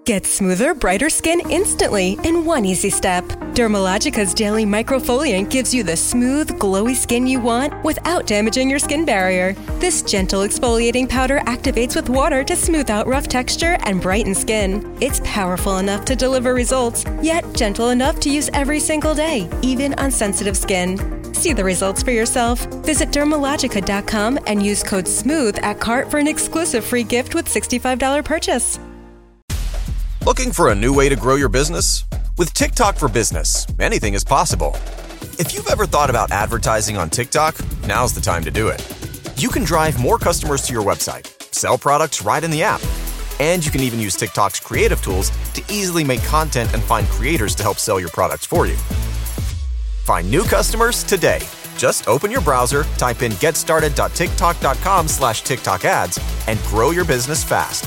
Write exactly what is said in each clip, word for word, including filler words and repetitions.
Get smoother, brighter skin instantly in one easy step. Dermalogica's daily microfoliant gives you the smooth, glowy skin you want without damaging your skin barrier. This gentle exfoliating powder activates with water to smooth out rough texture and brighten skin. It's powerful enough to deliver results, yet gentle enough to use every single day, even on sensitive skin. See the results for yourself. Visit Dermalogica dot com and use code SMOOTH at cart for an exclusive free gift with sixty-five dollars purchase. Looking for a new way to grow your business? With TikTok for Business, anything is possible. If you've ever thought about advertising on TikTok, now's the time to do it. You can drive more customers to your website, sell products right in the app, and you can even use TikTok's creative tools to easily make content and find creators to help sell your products for you. Find new customers today. Just open your browser, type in getstarted.tiktok.com slash TikTok ads, and grow your business fast.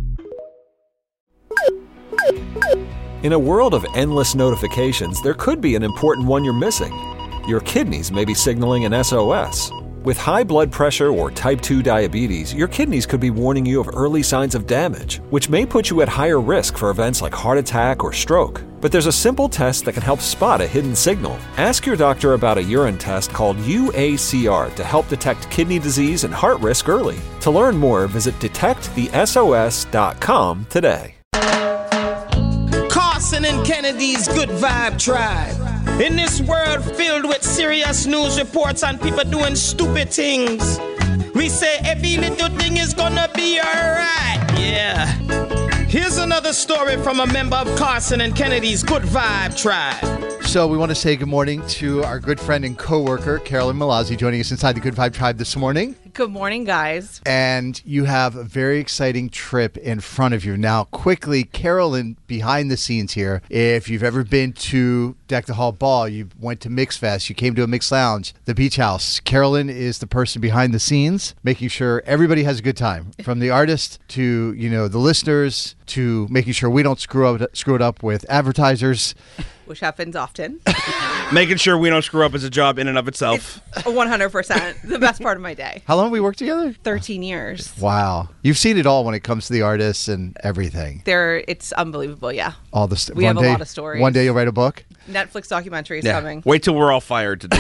In a world of endless notifications, there could be an important one you're missing. Your kidneys may be signaling an S O S. With high blood pressure or type two diabetes, your kidneys could be warning you of early signs of damage, which may put you at higher risk for events like heart attack or stroke. But there's a simple test that can help spot a hidden signal. Ask your doctor about a urine test called U A C R to help detect kidney disease and heart risk early. To learn more, visit detect the S O S dot com today. Carson and Kennedy's Good Vibe Tribe. In this world filled with serious news reports and people doing stupid things, we say every little thing is gonna be alright. Yeah. Here's another story from a member of Carson and Kennedy's Good Vibe Tribe. So we want to say good morning to our good friend and co-worker, Carolyn Milazzi, joining us inside the Good Vibe Tribe this morning. Good morning, guys. And you have a very exciting trip in front of you. Now, quickly, Carolyn, behind the scenes here, if you've ever been to Deck the Hall Ball, you went to Mix Fest, you came to a Mix Lounge, the Beach House, Carolyn is the person behind the scenes, making sure everybody has a good time, from the artist to, you know, the listeners, to making sure we don't screw up screw it up with advertisers. Which happens often. Making sure we don't screw up as a job in and of itself. It's one hundred percent the best part of my day. How long have we worked together? thirteen years. Wow. You've seen it all when it comes to the artists and everything. There, it's unbelievable, yeah. All the st- we one have day, a lot of stories. One day you'll write a book? Netflix documentary is yeah. coming. Wait till we're all fired to do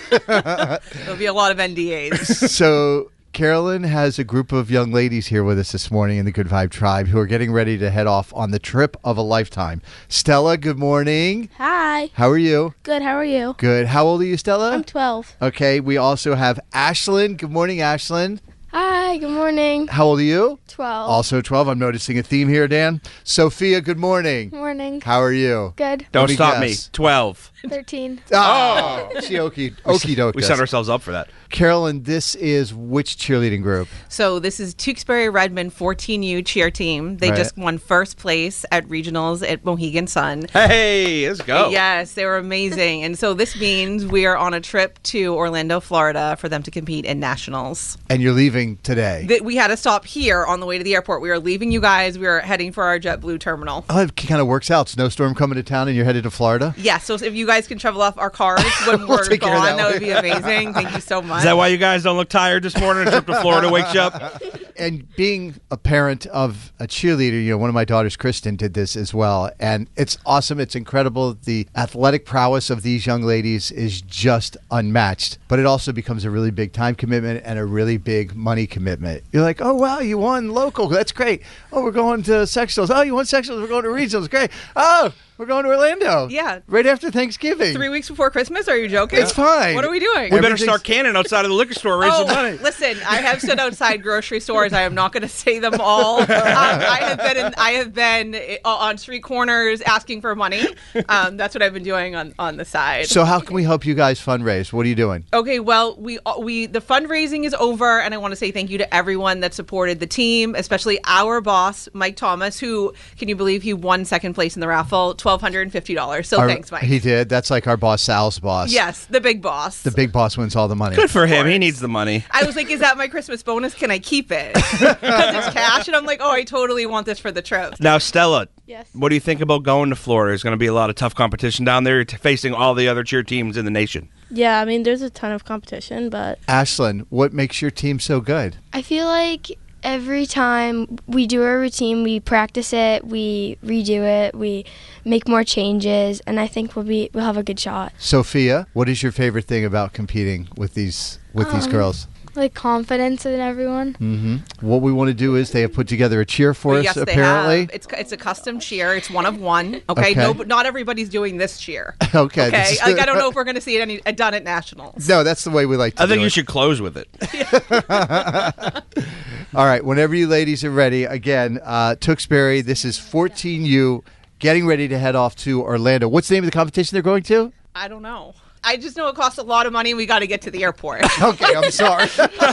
that. There'll be a lot of N D As. So Carolyn has a group of young ladies here with us this morning in the Good Vibe Tribe who are getting ready to head off on the trip of a lifetime. Stella, good morning. Hi. How are you? Good, how are you? Good. How old are you, Stella? I'm twelve. Okay, we also have Ashlyn. Good morning, Ashlyn. Hi, good morning. How old are you? twelve. Also twelve. I'm noticing a theme here, Dan. Sophia, good morning. Morning. How are you? Good. Don't me stop guess. me. twelve. thirteen. Oh, she okie okie doke. We set ourselves up for that. Carolyn, this is which cheerleading group? So this is Tewksbury Redmond fourteen U cheer team. They Right. just won first place at regionals at Mohegan Sun. Hey, let's go. Yes, they were amazing. And so this means we are on a trip to Orlando, Florida for them to compete in nationals. And you're leaving today. That we had to stop here on the way to the airport. We are leaving you guys. We are heading for our JetBlue terminal. Oh, it kind of works out. Snowstorm coming to town and you're headed to Florida? Yeah, so if you guys can travel off our cars when We'll we're take care of gone, that that, one. would be amazing. Thank you so much. Is that why you guys don't look tired this morning? A trip to Florida wakes you up? And being a parent of a cheerleader, you know, one of my daughters, Kristen, did this as well. And it's awesome. It's incredible. The athletic prowess of these young ladies is just unmatched. But it also becomes a really big time commitment and a really big money commitment. You're like, oh, wow, you won local. That's great. Oh, we're going to sectionals. Oh, you won sectionals. We're going to regionals. Great. Oh, we're going to Orlando. Yeah. Right after Thanksgiving. Three weeks before Christmas? Are you joking? It's fine. What are we doing? We better start canning outside of the liquor store, raise Oh, some money. listen, I have stood outside grocery stores. I am not going to say them all. Um, I have been in, I have been uh, on street corners asking for money. Um, that's what I've been doing on, on the side. So how can we help you guys fundraise? What are you doing? Okay, well, we we the fundraising is over, and I want to say thank you to everyone that supported the team, especially our boss, Mike Thomas, who, can you believe he won second place in the raffle, twelve hundred fifty dollars. So Our- thanks, Mike. He did. That's like our boss, Sal's boss. Yes, the big boss. The big boss wins all the money. Good for him. He needs the money. I was like, is that my Christmas bonus? Can I keep it? Because it's cash. And I'm like, oh, I totally want this for the trip. Now, Stella, Yes. what do you think about going to Florida? There's going to be a lot of tough competition down there. You're t- facing all the other cheer teams in the nation. Yeah, I mean, there's a ton of competition, but Ashlyn, what makes your team so good? I feel like Every time we do a routine, we practice it, we redo it, we make more changes, and I think we'll be we'll have a good shot. Sophia, what is your favorite thing about competing with these with these Um, girls? Like confidence in everyone. Mm-hmm. What we want to do is they have put together a cheer for Well, us, yes, they apparently. have. It's it's a custom cheer. It's one of one. Okay, Okay. no, but not everybody's doing this cheer. Okay, Okay, this is- like I don't know if we're going to see it any uh, done at nationals. No, that's the way we like to I do think it. you should close with it. All right, whenever you ladies are ready, again, uh, Tewksbury, this is fourteen U, getting ready to head off to Orlando. What's the name of the competition they're going to? I don't know. I just know it costs a lot of money and we got to get to the airport. Okay, I'm sorry.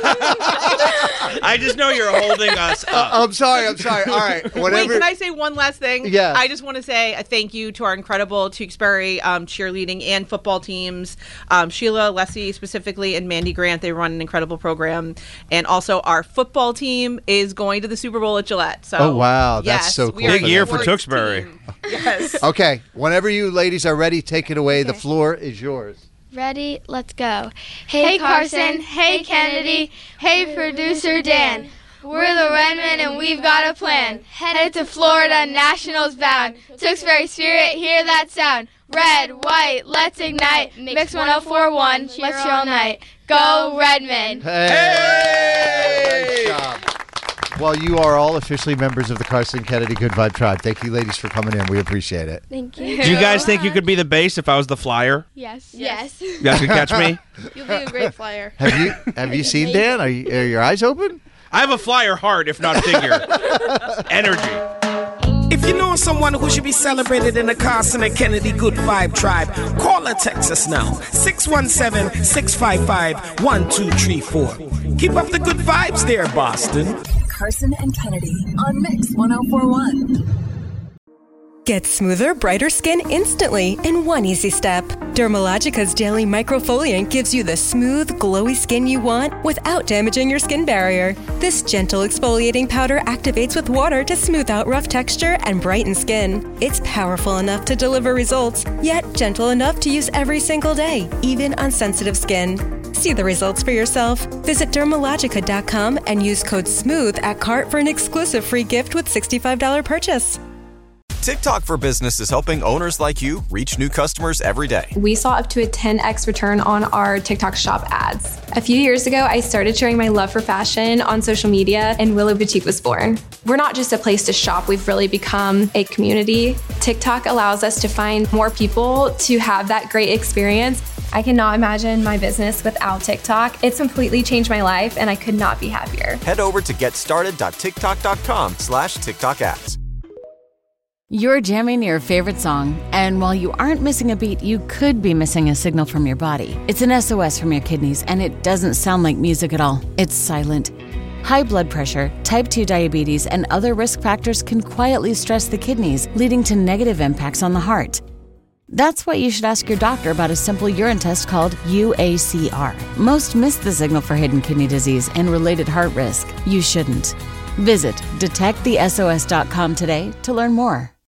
I just know you're holding us up. I'm sorry, I'm sorry. All right, whatever. Wait, can I say one last thing? Yeah. I just want to say a thank you to our incredible Tewksbury um, cheerleading and football teams. Um, Sheila, Leslie specifically, and Mandy Grant. They run an incredible program. And also our football team is going to the Super Bowl at Gillette. So, Oh, wow, that's yes, so we cool are Big a year for sports Tewksbury. team. Yes. Okay, whenever you ladies are ready, take it away. The Okay. floor is yours. Ready? Let's go. Hey, Carson. Hey, Kennedy. Hey, producer Dan. We're the Redmen and we've got a plan. Headed to Florida, nationals bound. Tewksbury Spirit, hear that sound. Red, white, let's ignite. Mix one oh four one, let's cheer all night. Go Redmen. Hey! Nice job. Well, you are all officially members of the Carson Kennedy Good Vibe Tribe. Thank you, ladies, for coming in. We appreciate it. Thank you. Do you guys think you could be the bass if I was the flyer? Yes. Yes. You guys could catch me? You'll be a great flyer. Have you have you seen Dan? Are, you, are your eyes open? I have a flyer heart, if not figure. Energy. If you know someone who should be celebrated in the Carson and Kennedy Good Vibe Tribe, call or text us now. six one seven, six five five, one two three four. Keep up the good vibes there, Boston. Carson and Kennedy on Mix one oh four one. Get smoother, brighter skin instantly in one easy step. Dermalogica's Daily Microfoliant gives you the smooth, glowy skin you want without damaging your skin barrier. This gentle exfoliating powder activates with water to smooth out rough texture and brighten skin. It's powerful enough to deliver results, yet gentle enough to use every single day, even on sensitive skin. See the results for yourself. Visit dermalogica dot com and use code SMOOTH at cart for an exclusive free gift with sixty-five dollars purchase. TikTok for Business is helping owners like you reach new customers every day. We saw up to a ten x return on our TikTok shop ads. A few years ago, I started sharing my love for fashion on social media, and Willow Boutique was born. We're not just a place to shop, we've really become a community. TikTok allows us to find more people to have that great experience. I cannot imagine my business without TikTok. It's completely changed my life, and I could not be happier. Head over to getstarted.tiktok.com slash TikTok ads. You're jamming your favorite song, and while you aren't missing a beat, you could be missing a signal from your body. It's an S O S from your kidneys, and it doesn't sound like music at all. It's silent. High blood pressure, type two diabetes, and other risk factors can quietly stress the kidneys, leading to negative impacts on the heart. That's why you should ask your doctor about a simple urine test called U A C R. Most miss the signal for hidden kidney disease and related heart risk. You shouldn't. Visit detect the S O S dot com today to learn more.